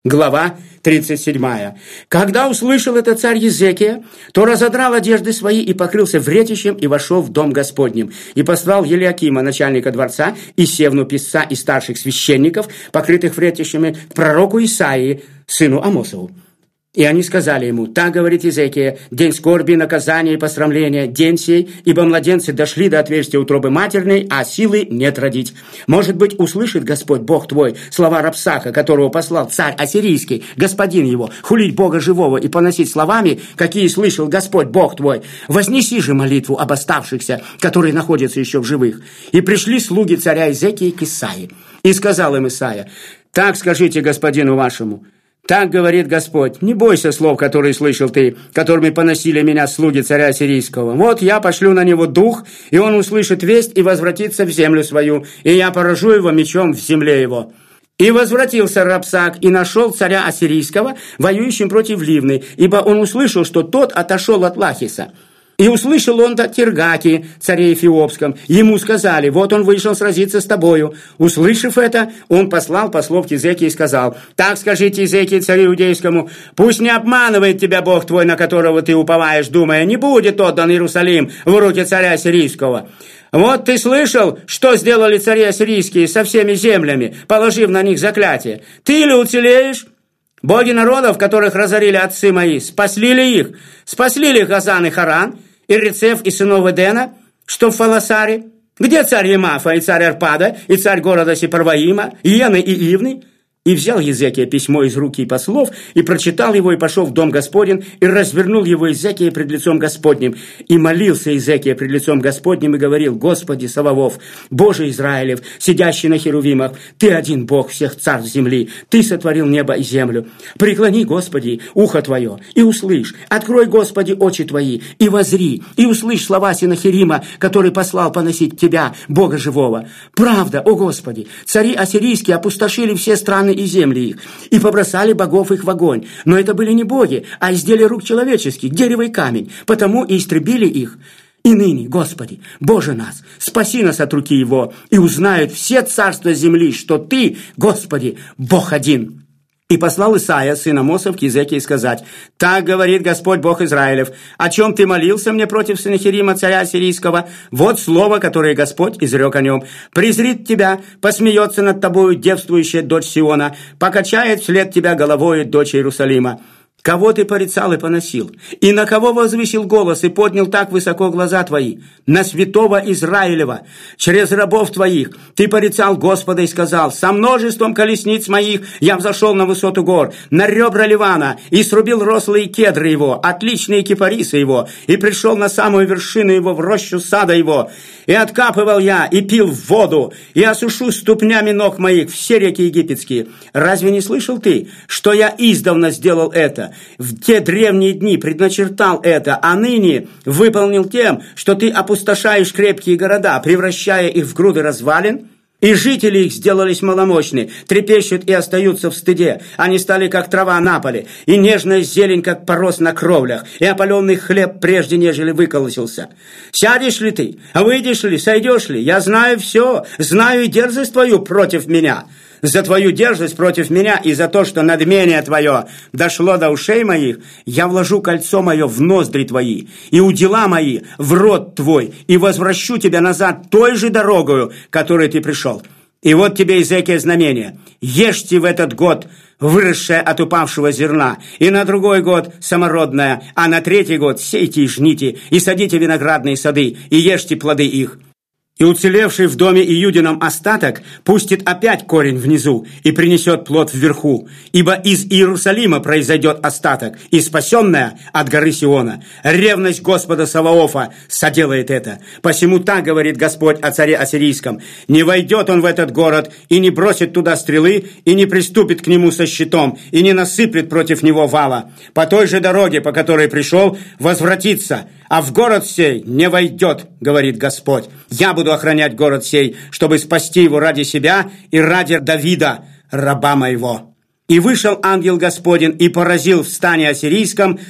Глава 37. Когда услышал это царь Езекия, то разодрал одежды свои и покрылся вретищем и вошел в дом Господним. И послал Елиакима, начальника дворца, и Севну, писца, и старших священников, покрытых вретищами, к пророку Исаии, сыну Амосову. И они сказали ему: «Так говорит Езекия, день скорби, наказания и посрамления, день сей, ибо младенцы дошли до отверстия утробы матерной, а силы нет родить. Может быть, услышит Господь Бог твой слова Рапсака, которого послал царь ассирийский, господин его, хулить Бога живого и поносить словами, какие слышал Господь Бог твой. Вознеси же молитву об оставшихся, которые находятся еще в живых». И пришли слуги царя Езекии к Исаии. И сказал им Исаия: «Так скажите господину вашему: так говорит Господь, не бойся слов, которые слышал ты, которыми поносили меня слуги царя ассирийского. Вот я пошлю на него дух, и он услышит весть и возвратится в землю свою, и я поражу его мечом в земле его». И возвратился Рапсак и нашел царя ассирийского, воюющим против Ливны, ибо он услышал, что тот отошел от Лахиса. И услышал он от Тергаки, царе Эфиопском. Ему сказали: «Вот он вышел сразиться с тобою». Услышав это, он послал послов к Езекии и сказал: «Так скажите Езекии, царю иудейскому: пусть не обманывает тебя Бог твой, на которого ты уповаешь, думая, не будет отдан Иерусалим в руки царя ассирийского. Вот ты слышал, что сделали цари ассирийские со всеми землями, положив на них заклятие. Ты ли уцелеешь? Боги народов, которых разорили отцы мои, спасли ли их? Спасли ли Газан и Харан, и Рецеф, и сынов Эдена, что в Фаласаре? Где царь Емафа, и царь Арпада, и царь города Сепарваима, Иены и Ивны?» И взял Езекия письмо из руки послов, и прочитал его, и пошел в дом Господень, и развернул его Езекия пред лицом Господним. И молился Езекия пред лицом Господним, и говорил: «Господи Саваоф, Боже Израилев, сидящий на херувимах, Ты один Бог всех царств земли, Ты сотворил небо и землю. Преклони, Господи, ухо Твое, и услышь, открой, Господи, очи Твои, и возри, и услышь слова Синахирима, который послал поносить Тебя, Бога живого. Правда, о Господи, цари ассирийские опустошили все страны и земли их, и побросали богов их в огонь. Но это были не боги, а изделия рук человеческих, дерево и камень, потому и истребили их. И ныне, Господи, Боже нас, спаси нас от руки его, и узнают все царства земли, что Ты, Господи, Бог один». И послал Исаия, сын Амосов, к Езекии сказать: «Так говорит Господь Бог Израилев: о чем ты молился мне против Синахирима, царя ассирийского? Вот слово, которое Господь изрек о нем. Презрит тебя, посмеется над тобою девствующая дочь Сиона, покачает вслед тебя головою дочь Иерусалима. Кого ты порицал и поносил? И на кого возвысил голос и поднял так высоко глаза твои? На святого Израилева. Через рабов твоих ты порицал Господа и сказал: со множеством колесниц моих я взошел на высоту гор, на ребра Ливана, и срубил рослые кедры его, отличные кипарисы его, и пришел на самую вершину его, в рощу сада его. И откапывал я, и пил воду, и осушу ступнями ног моих все реки египетские. Разве не слышал ты, что я издавна сделал это? В те древние дни предначертал это, а ныне выполнил тем, что ты опустошаешь крепкие города, превращая их в груды развалин? И жители их сделались маломощны, трепещут и остаются в стыде. Они стали, как трава на поле, и нежная зелень, как порос на кровлях, и опаленный хлеб, прежде нежели выколосился. Сядешь ли ты? Выйдешь ли? Сойдешь ли? Я знаю все, знаю и дерзость твою против меня. За твою дерзость против меня и за то, что надмение твое дошло до ушей моих, я вложу кольцо мое в ноздри твои и удила мои в рот твой, и возвращу тебя назад той же дорогою, которой ты пришел. И вот тебе, Езекия, знамение: ешьте в этот год выросшее от упавшего зерна, и на другой год самородное, а на третий год сейте и жните, и садите виноградные сады, и ешьте плоды их. И уцелевший в доме Иудином остаток пустит опять корень внизу и принесет плод вверху, ибо из Иерусалима произойдет остаток, и спасенная от горы Сиона. Ревность Господа Саваофа соделает это. Посему так говорит Господь о царе ассирийском: не войдет он в этот город, и не бросит туда стрелы, и не приступит к нему со щитом, и не насыплет против него вала. По той же дороге, по которой пришел, возвратится, а в город сей не войдет, говорит Господь. Я буду охранять город сей, чтобы спасти его ради себя и ради Давида, раба моего». И вышел ангел Господень и поразил в стане ассирийском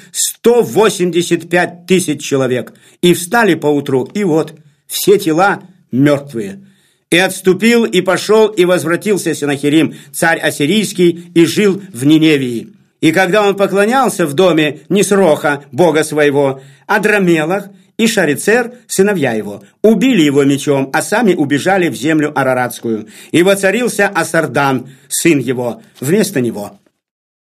185 тысяч человек. И встали поутру, и вот все тела мертвые. И отступил, и пошел, и возвратился Сенахерим, царь ассирийский, и жил в Ниневии. И когда он поклонялся в доме Нисроха, бога своего, Адрамелах и Шарицер, сыновья его, убили его мечом, а сами убежали в землю Араратскую. И воцарился Асардан, сын его, вместо него.